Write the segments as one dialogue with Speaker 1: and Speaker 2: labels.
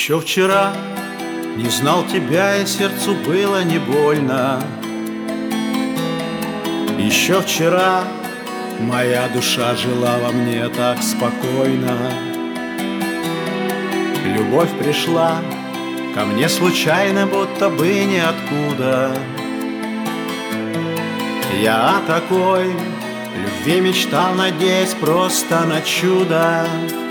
Speaker 1: Еще вчера не знал тебя, и сердцу было не больно. Еще вчера моя душа жила во мне так спокойно. Любовь пришла ко мне случайно, будто бы ниоткуда. Я о такой любви мечтал, надеясь просто на чудо.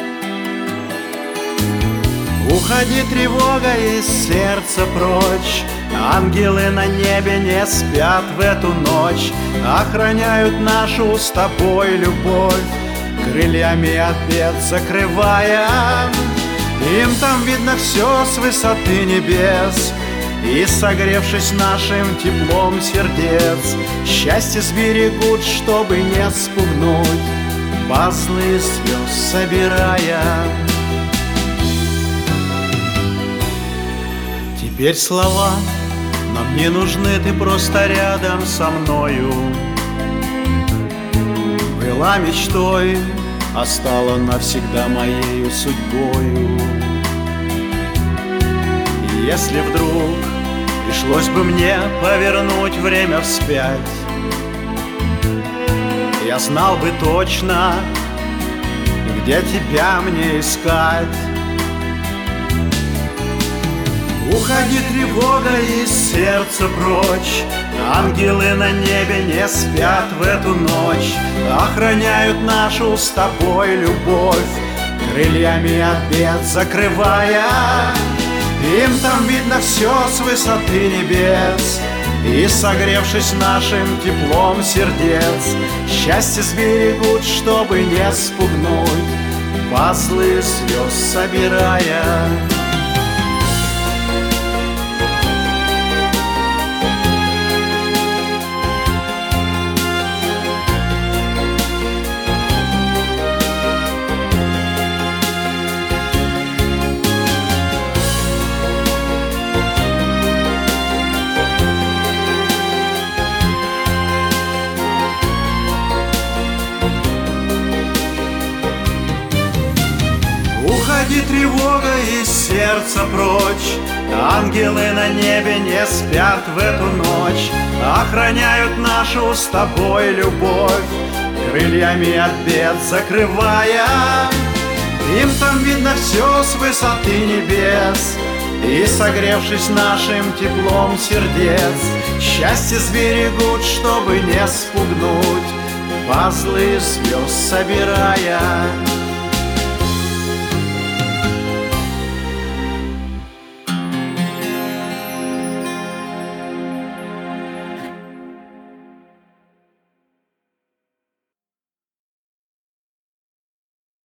Speaker 1: Уходи, тревога, из сердца прочь. Ангелы на небе не спят в эту ночь, охраняют нашу с тобой любовь, крыльями от бед закрывая. Им там видно все с высоты небес, и, согревшись нашим теплом сердец, счастье сберегут, чтобы не спугнуть, пазлы звезд собирая. Теперь слова нам не нужны, ты просто рядом со мною. Была мечтой, а стала навсегда моею судьбою. И если вдруг пришлось бы мне повернуть время вспять, я знал бы точно, где тебя мне искать. Уходи, тревога, из сердца прочь. Ангелы на небе не спят в эту ночь, охраняют нашу с тобой любовь, крыльями от бед закрывая. Им там видно все с высоты небес, и, согревшись нашим теплом сердец, счастье сберегут, чтобы не спугнуть, пазлы звезд собирая. Уходи, тревога, из сердца прочь. Ангелы на небе не спят в эту ночь, охраняют нашу с тобой любовь, крыльями от бед закрывая. Им там видно все с высоты небес, и, согревшись нашим теплом сердец, счастье сберегут, чтобы не спугнуть, пазлы звезд собирая.